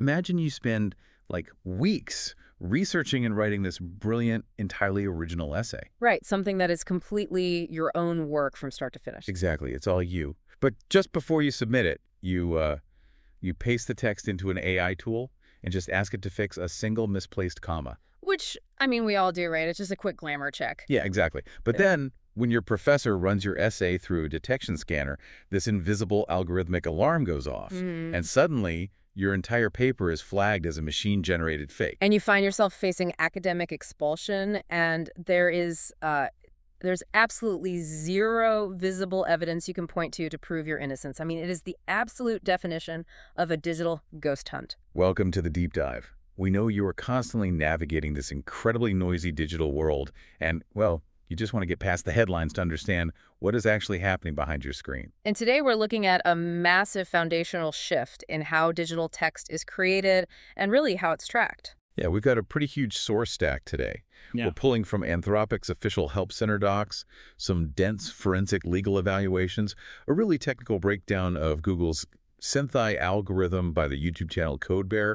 Imagine you spend like weeks researching and writing this brilliant, entirely original essay. Right, something that is completely your own work from start to finish. Exactly, it's all you. But just before you submit it, you paste the text into an AI tool and just ask it to fix a single misplaced comma. Which, I mean, we all do, right? It's just a quick glamour check. Yeah, exactly. But then when your professor runs your essay through a detection scanner, this invisible algorithmic alarm goes off. And suddenly, your entire paper is flagged as a machine-generated fake. And you find yourself facing academic expulsion, and there's absolutely zero visible evidence you can point to prove your innocence. I mean, it is the absolute definition of a digital ghost hunt. Welcome to the Deep Dive. We know you are constantly navigating this incredibly noisy digital world, and, well, you just want to get past the headlines to understand what is actually happening behind your screen. And today we're looking at a massive foundational shift in how digital text is created and really how it's tracked. Yeah, we've got a pretty huge source stack today. Yeah. We're pulling from Anthropic's official Help Center docs, some dense forensic legal evaluations, a really technical breakdown of Google's Synthi algorithm by the YouTube channel CodeBear,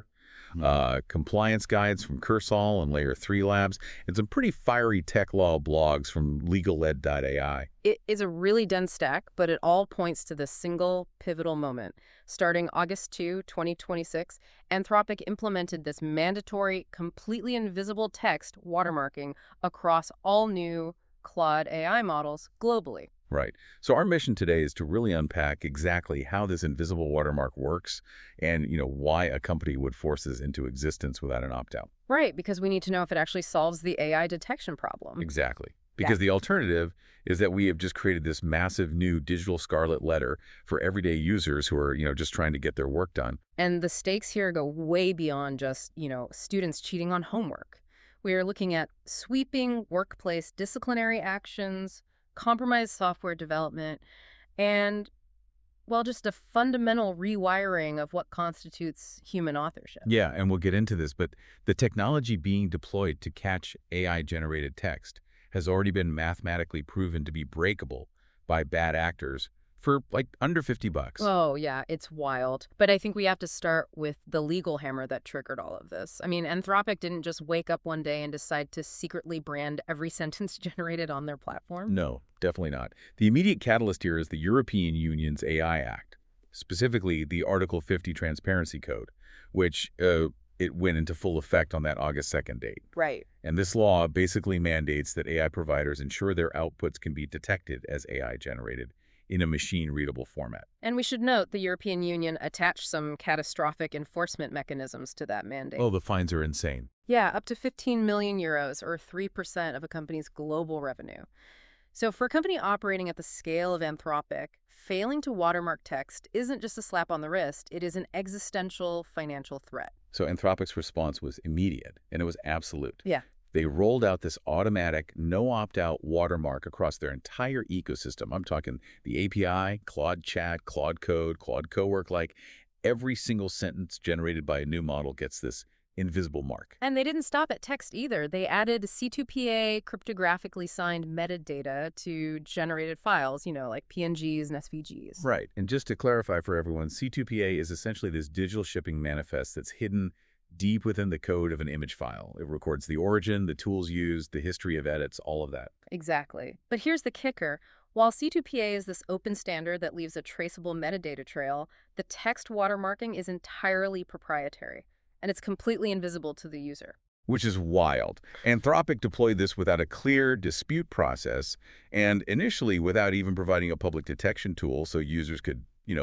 compliance guides from Cursal and Layer 3 Labs, and some pretty fiery tech law blogs from LegalEd.ai. It is a really dense stack, but it all points to this single pivotal moment. Starting August 2, 2026, Anthropic implemented this mandatory, completely invisible text watermarking across all new Claude AI models globally. Right. So our mission today is to really unpack exactly how this invisible watermark works and, why a company would force this into existence without an opt-out. Right, because we need to know if it actually solves the AI detection problem. Exactly. Because the alternative is that we have just created this massive new digital scarlet letter for everyday users who are, just trying to get their work done. And the stakes here go way beyond just, students cheating on homework. We are looking at sweeping workplace disciplinary actions, compromised software development, and, well, just a fundamental rewiring of what constitutes human authorship. Yeah, and we'll get into this, but the technology being deployed to catch AI-generated text has already been mathematically proven to be breakable by bad actors for like under $50. Oh, yeah, it's wild. But I think we have to start with the legal hammer that triggered all of this. I mean, Anthropic didn't just wake up one day and decide to secretly brand every sentence generated on their platform. No, definitely not. The immediate catalyst here is the European Union's AI Act, specifically the Article 50 Transparency Code, which it went into full effect on that August 2nd date. Right. And this law basically mandates that AI providers ensure their outputs can be detected as AI generated in a machine-readable format. And we should note the European Union attached some catastrophic enforcement mechanisms to that mandate. Oh, the fines are insane. Yeah, up to 15 million euros, or 3% of a company's global revenue. So for a company operating at the scale of Anthropic, failing to watermark text isn't just a slap on the wrist, it is an existential financial threat. So Anthropic's response was immediate, and it was absolute. Yeah. They rolled out this automatic, no opt-out watermark across their entire ecosystem. I'm talking the API, Claude Chat, Claude Code, Claude Cowork, like every single sentence generated by a new model gets this invisible mark. And they didn't stop at text either. They added C2PA cryptographically signed metadata to generated files, like PNGs and SVGs. Right. And just to clarify for everyone, C2PA is essentially this digital shipping manifest that's hidden deep within the code of an image file. It records the origin, the tools used, the history of edits, all of that. Exactly. But here's the kicker. While C2PA is this open standard that leaves a traceable metadata trail, the text watermarking is entirely proprietary, and it's completely invisible to the user. Which is wild. Anthropic deployed this without a clear dispute process, and initially without even providing a public detection tool so users could,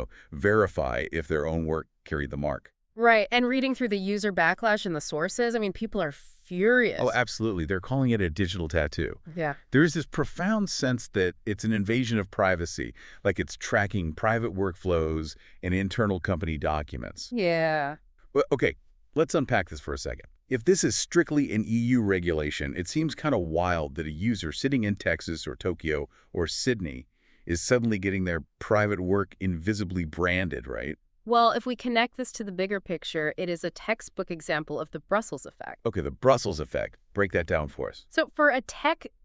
verify if their own work carried the mark. Right, and reading through the user backlash and the sources, I mean, people are furious. Oh, absolutely. They're calling it a digital tattoo. Yeah. There's this profound sense that it's an invasion of privacy, like it's tracking private workflows and internal company documents. Yeah. Well, okay, let's unpack this for a second. If this is strictly an EU regulation, it seems kind of wild that a user sitting in Texas or Tokyo or Sydney is suddenly getting their private work invisibly branded, right? Well, if we connect this to the bigger picture, it is a textbook example of the Brussels effect. Okay, the Brussels effect. Break that down for us. So for a tech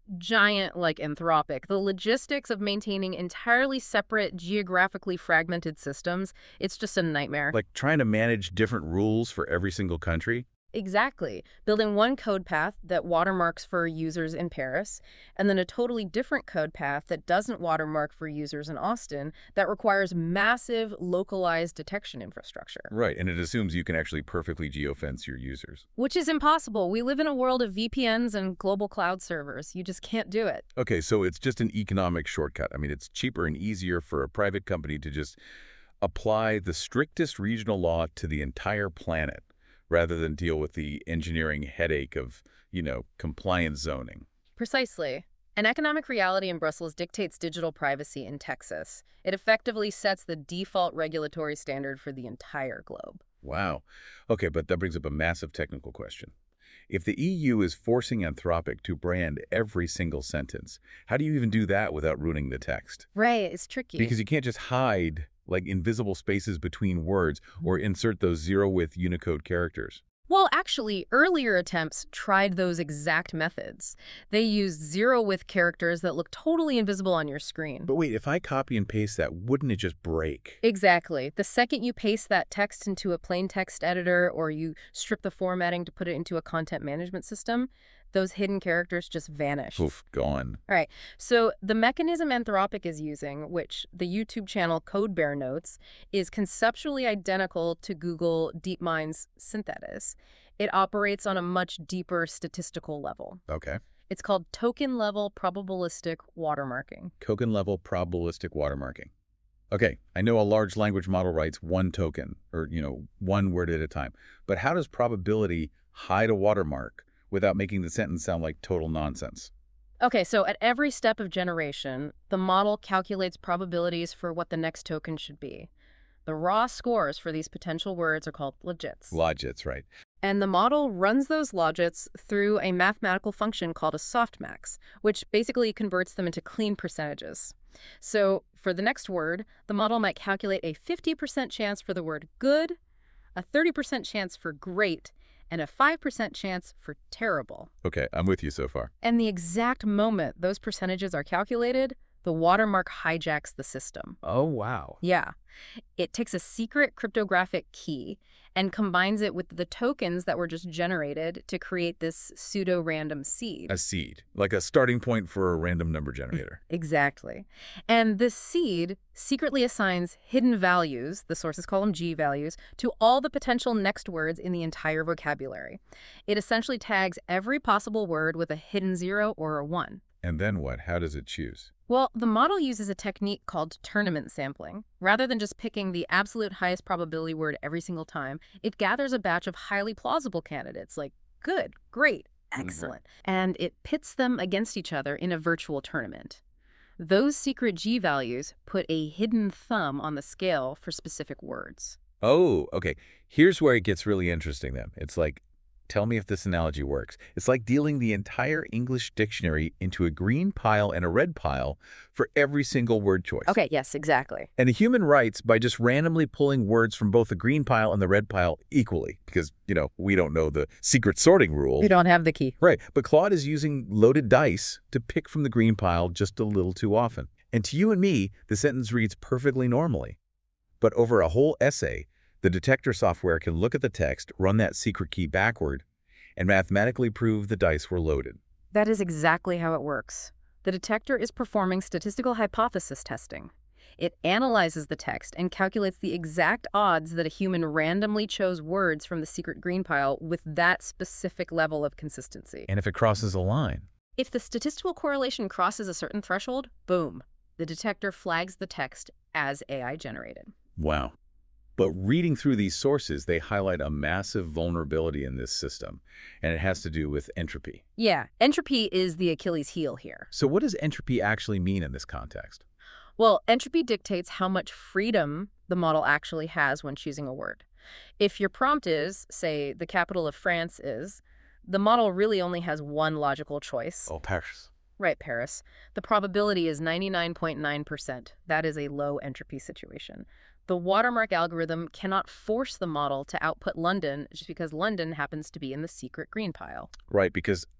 giant like Anthropic. The logistics of maintaining entirely separate, geographically fragmented systems, it's just a nightmare. Like trying to manage different rules for every single country? Exactly. Building one code path that watermarks for users in Paris, and then a totally different code path that doesn't watermark for users in Austin that requires massive localized detection infrastructure. Right, and it assumes you can actually perfectly geofence your users. Which is impossible. We live in a world of VPNs and global cloud servers. You just can't do it. Okay, so it's just an economic shortcut. I mean, it's cheaper and easier for a private company to just apply the strictest regional law to the entire planet rather than deal with the engineering headache of, compliance zoning. Precisely. An economic reality in Brussels dictates digital privacy in Texas. It effectively sets the default regulatory standard for the entire globe. Wow. Okay, but that brings up a massive technical question. If the EU is forcing Anthropic to brand every single sentence, how do you even do that without ruining the text? Right, it's tricky. Because you can't just hide like invisible spaces between words or insert those zero-width Unicode characters. Well, actually, earlier attempts tried those exact methods. They used zero-width characters that look totally invisible on your screen. But wait, if I copy and paste that, wouldn't it just break? Exactly. The second you paste that text into a plain text editor or you strip the formatting to put it into a content management system, those hidden characters just vanish. Oof, gone. All right. So the mechanism Anthropic is using, which the YouTube channel CodeBear notes, is conceptually identical to Google DeepMind's Synthetis. It operates on a much deeper statistical level. Okay. It's called token-level probabilistic watermarking. Token-level probabilistic watermarking. Okay, I know a large language model writes one token, or, one word at a time. But how does probability hide a watermark without making the sentence sound like total nonsense? Okay, so at every step of generation, the model calculates probabilities for what the next token should be. The raw scores for these potential words are called logits. Logits, right. And the model runs those logits through a mathematical function called a softmax, which basically converts them into clean percentages. So for the next word, the model might calculate a 50% chance for the word good, a 30% chance for great, and a 5% chance for terrible. Okay, I'm with you so far. And the exact moment those percentages are calculated, the watermark hijacks the system. Oh, wow. Yeah. It takes a secret cryptographic key and combines it with the tokens that were just generated to create this pseudo-random seed. A seed, like a starting point for a random number generator. Exactly. And this seed secretly assigns hidden values, the sources call them G values, to all the potential next words in the entire vocabulary. It essentially tags every possible word with a hidden 0 or a 1. And then what? How does it choose? Well, the model uses a technique called tournament sampling. Rather than just picking the absolute highest probability word every single time, it gathers a batch of highly plausible candidates like good, great, excellent, and it pits them against each other in a virtual tournament. Those secret G values put a hidden thumb on the scale for specific words. Oh, okay. Here's where it gets really interesting then. It's like, tell me if this analogy works. It's like dealing the entire English dictionary into a green pile and a red pile for every single word choice. Okay, yes, exactly. And a human writes by just randomly pulling words from both the green pile and the red pile equally because, we don't know the secret sorting rule. You don't have the key. Right. But Claude is using loaded dice to pick from the green pile just a little too often. And to you and me, the sentence reads perfectly normally. But over a whole essay, the detector software can look at the text, run that secret key backward, and mathematically prove the dice were loaded. That is exactly how it works. The detector is performing statistical hypothesis testing. It analyzes the text and calculates the exact odds that a human randomly chose words from the secret green pile with that specific level of consistency. And if it crosses a line? If the statistical correlation crosses a certain threshold, boom, the detector flags the text as AI generated. Wow. But reading through these sources, they highlight a massive vulnerability in this system, and it has to do with entropy. Yeah, entropy is the Achilles heel here. So what does entropy actually mean in this context? Well, entropy dictates how much freedom the model actually has when choosing a word. If your prompt is, say, the capital of France is, the model really only has one logical choice. Oh, Paris. Right, Paris. The probability is 99.9%. That is a low entropy situation. The watermark algorithm cannot force the model to output London just because London happens to be in the secret green pile. Right, because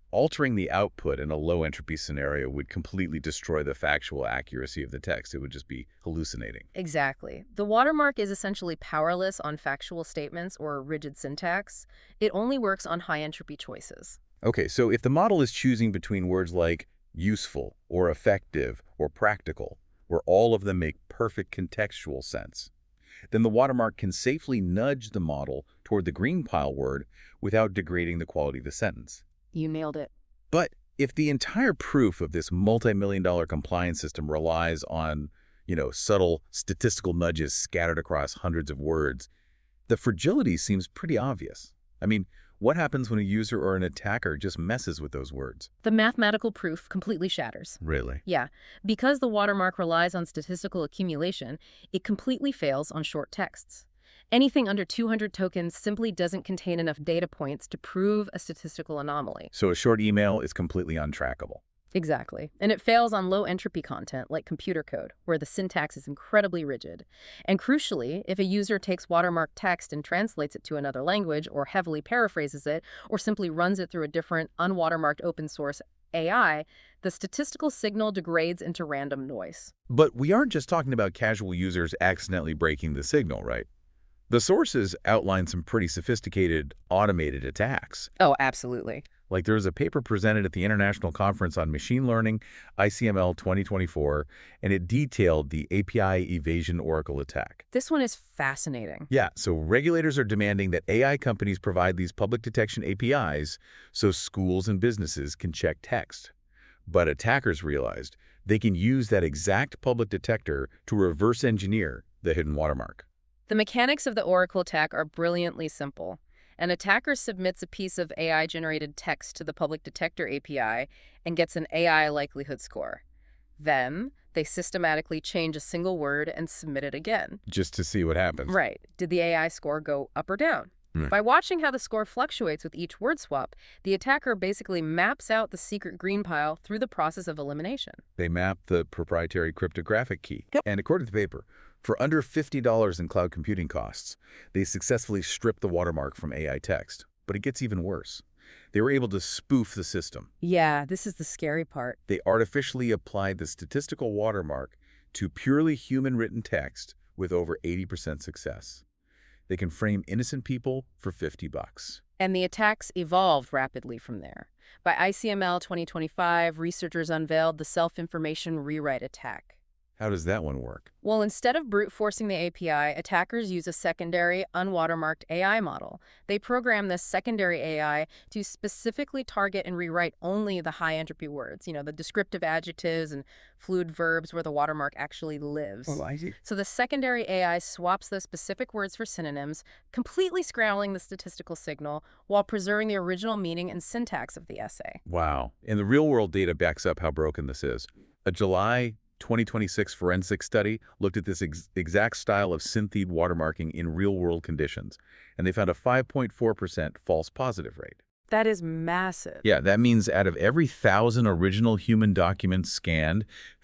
altering the output in a low-entropy scenario would completely destroy the factual accuracy of the text. It would just be hallucinating. Exactly. The watermark is essentially powerless on factual statements or rigid syntax. It only works on high-entropy choices. Okay, so if the model is choosing between words like useful or effective or practical, where all of them make perfect contextual sense, then the watermark can safely nudge the model toward the green pile word without degrading the quality of the sentence. You nailed it. But if the entire proof of this multi-million-dollar compliance system relies on, subtle statistical nudges scattered across hundreds of words, the fragility seems pretty obvious. I mean, what happens when a user or an attacker just messes with those words? The mathematical proof completely shatters. Really? Yeah, because the watermark relies on statistical accumulation, it completely fails on short texts. Anything under 200 tokens simply doesn't contain enough data points to prove a statistical anomaly. So a short email is completely untrackable. Exactly. And it fails on low-entropy content like computer code, where the syntax is incredibly rigid. And crucially, if a user takes watermarked text and translates it to another language, or heavily paraphrases it, or simply runs it through a different, unwatermarked open-source AI, the statistical signal degrades into random noise. But we aren't just talking about casual users accidentally breaking the signal, right? The sources outline some pretty sophisticated, automated attacks. Oh, absolutely. Like there was a paper presented at the International Conference on Machine Learning, ICML 2024, and it detailed the API evasion oracle attack. This one is fascinating. Yeah, so regulators are demanding that AI companies provide these public detection APIs so schools and businesses can check text. But attackers realized they can use that exact public detector to reverse engineer the hidden watermark. The mechanics of the Oracle attack are brilliantly simple. An attacker submits a piece of AI-generated text to the public detector API and gets an AI likelihood score. Then, they systematically change a single word and submit it again. Just to see what happens. Right. Did the AI score go up or down? By watching how the score fluctuates with each word swap, the attacker basically maps out the secret green pile through the process of elimination. They map the proprietary cryptographic key. Yep. And according to the paper, for under $50 in cloud computing costs, they successfully stripped the watermark from AI text. But it gets even worse. They were able to spoof the system. Yeah, this is the scary part. They artificially applied the statistical watermark to purely human-written text with over 80% success. They can frame innocent people for $50. And the attacks evolved rapidly from there. By ICML 2025, researchers unveiled the self-information rewrite attack. How does that one work? Well, instead of brute forcing the API, attackers use a secondary, unwatermarked AI model. They program this secondary AI to specifically target and rewrite only the high-entropy words, the descriptive adjectives and fluid verbs where the watermark actually lives. Oh, I see. So the secondary AI swaps those specific words for synonyms, completely scrambling the statistical signal while preserving the original meaning and syntax of the essay. Wow. And the real-world data backs up how broken this is. A July 2026 forensic study looked at this exact style of synthede watermarking in real-world conditions, and they found a 5.4% false positive rate. That is massive. Yeah, that means out of every 1,000 original human documents scanned,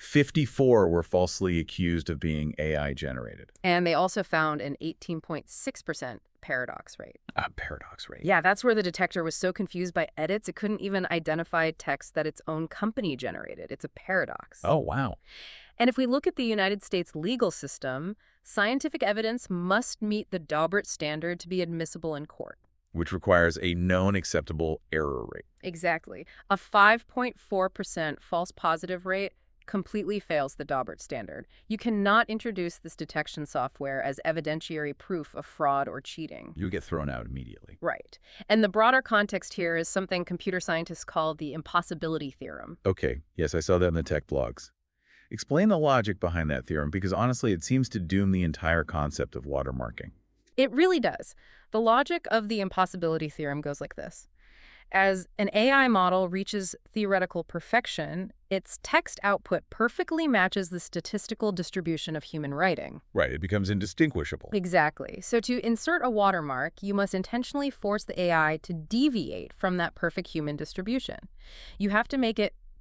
54 were falsely accused of being AI generated. And they also found an 18.6% paradox rate. A paradox rate. Yeah, that's where the detector was so confused by edits, it couldn't even identify text that its own company generated. It's a paradox. Oh, wow. And if we look at the United States legal system, scientific evidence must meet the Daubert standard to be admissible in court. Which requires a known acceptable error rate. Exactly. A 5.4% false positive rate completely fails the Daubert standard. You cannot introduce this detection software as evidentiary proof of fraud or cheating. You get thrown out immediately. Right. And the broader context here is something computer scientists call the impossibility theorem. Okay, yes, I saw that in the tech blogs. Explain the logic behind that theorem, because honestly, it seems to doom the entire concept of watermarking. It really does. The logic of the impossibility theorem goes like this. As an AI model reaches theoretical perfection, its text output perfectly matches the statistical distribution of human writing. Right, it becomes indistinguishable. Exactly. So to insert a watermark, you must intentionally force the AI to deviate from that perfect human distribution. You have to make it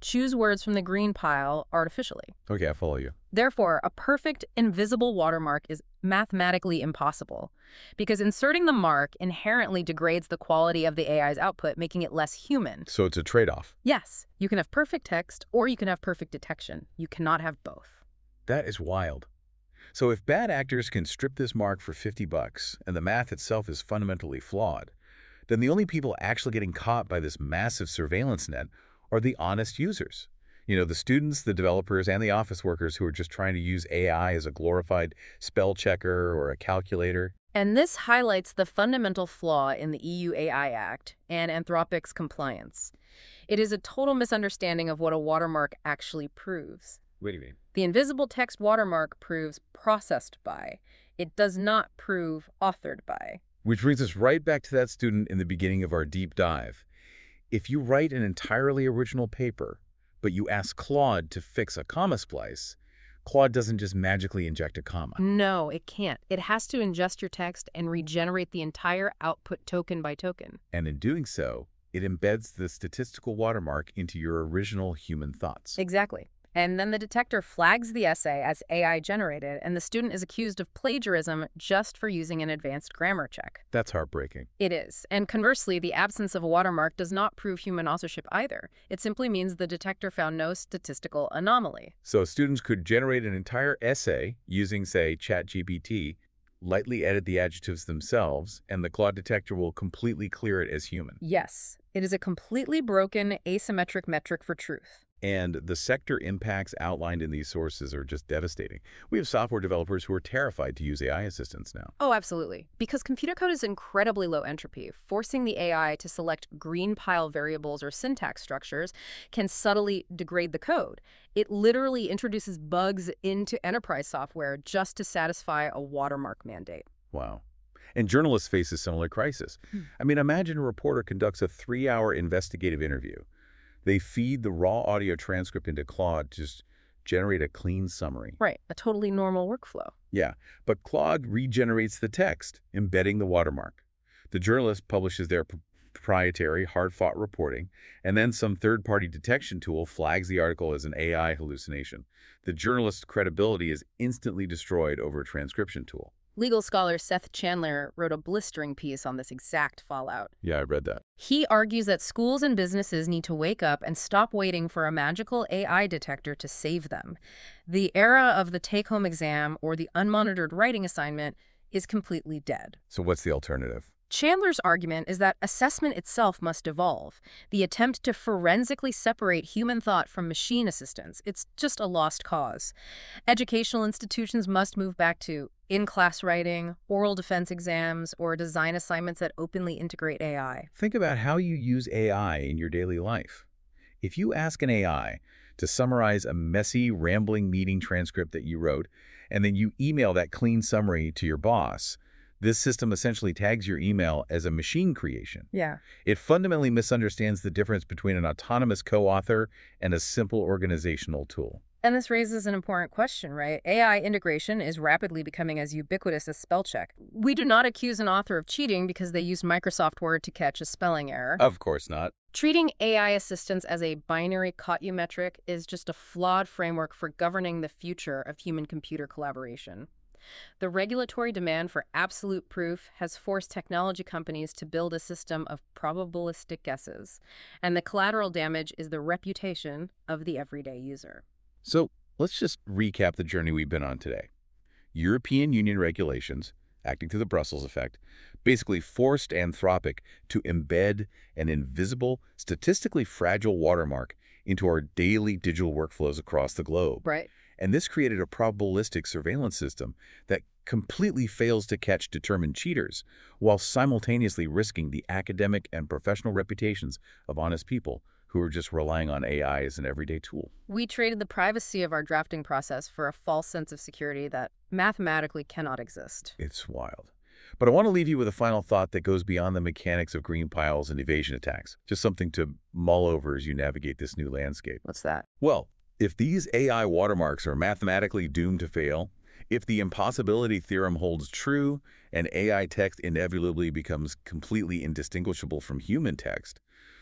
choose words from the green pile artificially. Okay, I follow you. Therefore, a perfect invisible watermark is mathematically impossible because inserting the mark inherently degrades the quality of the AI's output, making it less human. So it's a trade-off. Yes, you can have perfect text or you can have perfect detection. You cannot have both. That is wild. So if bad actors can strip this mark for $50 and the math itself is fundamentally flawed, then the only people actually getting caught by this massive surveillance net are the honest users. You know, the students, the developers, and the office workers who are just trying to use AI as a glorified spell checker or a calculator. And this highlights the fundamental flaw in the EU AI Act and Anthropic's compliance. It is a total misunderstanding of what a watermark actually proves. What do you mean? The invisible text watermark proves processed by. It does not prove authored by. Which brings us right back to that student in the beginning of our deep dive. If you write an entirely original paper, but you ask Claude to fix a comma splice, Claude doesn't just magically inject a comma. No, it can't. It has to ingest your text and regenerate the entire output token by token. And in doing so, it embeds the statistical watermark into your original human thoughts. Exactly. And then the detector flags the essay as AI generated, and the student is accused of plagiarism just for using an advanced grammar check. That's heartbreaking. It is. And conversely, the absence of a watermark does not prove human authorship either. It simply means the detector found no statistical anomaly. So students could generate an entire essay using, say, ChatGPT, lightly edit the adjectives themselves, and the Claude detector will completely clear it as human. Yes, it is a completely broken asymmetric metric for truth. And the sector impacts outlined in these sources are just devastating. We have software developers who are terrified to use AI assistants now. Oh, absolutely. Because computer code is incredibly low entropy. Forcing the AI to select green pile variables or syntax structures can subtly degrade the code. It literally introduces bugs into enterprise software just to satisfy a watermark mandate. Wow. And journalists face a similar crisis. I mean, imagine a reporter conducts a 3-hour investigative interview. They feed the raw audio transcript into Claude to just generate a clean summary. Right, a totally normal workflow. Yeah, but Claude regenerates the text, embedding the watermark. The journalist publishes their proprietary, hard-fought reporting, and then some third-party detection tool flags the article as an AI hallucination. The journalist's credibility is instantly destroyed over a transcription tool. Legal scholar Seth Chandler wrote a blistering piece on this exact fallout. Yeah, I read that. He argues that schools and businesses need to wake up and stop waiting for a magical AI detector to save them. The era of the take-home exam or the unmonitored writing assignment is completely dead. So what's the alternative? Chandler's argument is that assessment itself must evolve. The attempt to forensically separate human thought from machine assistance, it's just a lost cause. Educational institutions must move back to in-class writing, oral defense exams, or design assignments that openly integrate AI. Think about how you use AI in your daily life. If you ask an AI to summarize a messy, rambling meeting transcript that you wrote, and then you email that clean summary to your boss, this system essentially tags your email as a machine creation. Yeah. It fundamentally misunderstands the difference between an autonomous co-author and a simple organizational tool. And this raises an important question, right? AI integration is rapidly becoming as ubiquitous as spell check. We do not accuse an author of cheating because they used Microsoft Word to catch a spelling error. Of course not. Treating AI assistants as a binary caught you metric is just a flawed framework for governing the future of human-computer collaboration. The regulatory demand for absolute proof has forced technology companies to build a system of probabilistic guesses, and the collateral damage is the reputation of the everyday user. So let's just recap the journey we've been on today. European Union regulations, acting through the Brussels effect, basically forced Anthropic to embed an invisible, statistically fragile watermark into our daily digital workflows across the globe. Right. And this created a probabilistic surveillance system that completely fails to catch determined cheaters, while simultaneously risking the academic and professional reputations of honest people who are just relying on AI as an everyday tool. We traded the privacy of our drafting process for a false sense of security that mathematically cannot exist. It's wild. But I want to leave you with a final thought that goes beyond the mechanics of green piles and evasion attacks, just something to mull over as you navigate this new landscape. What's that? Well, if these AI watermarks are mathematically doomed to fail, if the impossibility theorem holds true and AI text inevitably becomes completely indistinguishable from human text,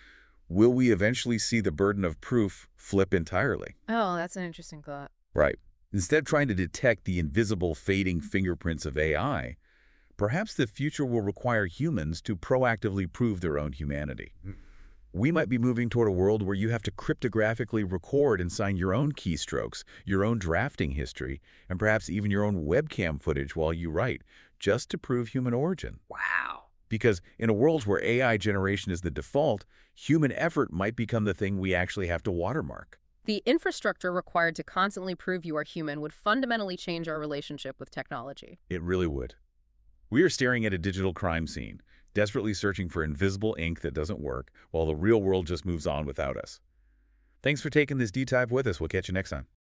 Will we eventually see the burden of proof flip entirely? Oh, that's an interesting thought. Right. Instead of trying to detect the invisible fading fingerprints of AI, perhaps the future will require humans to proactively prove their own humanity. We might be moving toward a world where you have to cryptographically record and sign your own keystrokes, your own drafting history, and perhaps even your own webcam footage while you write, just to prove human origin. Wow. Because in a world where AI generation is the default, human effort might become the thing we actually have to watermark. The infrastructure required to constantly prove you are human would fundamentally change our relationship with technology. It really would. We are staring at a digital crime scene, desperately searching for invisible ink that doesn't work, while the real world just moves on without us. Thanks for taking this deep dive with us. We'll catch you next time.